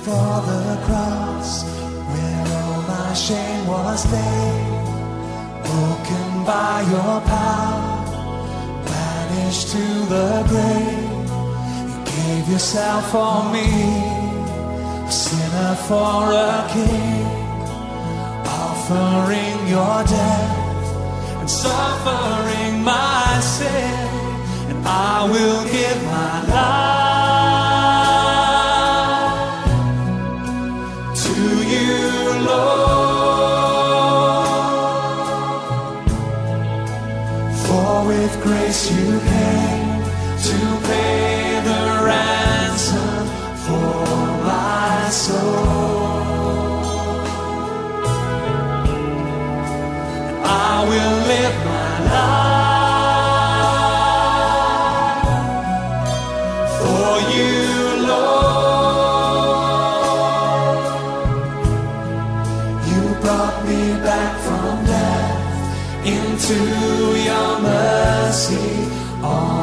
for the cross, where all my shame was laid, broken by your power, banished to the grave. You gave yourself for me, a sinner for a king, offering your death and suffering my sin. And I will give my life to you, Lord. For with grace you came to pay the ransom for my soul. And I will live my life for you, Lord. You brought me back from death into your mercy.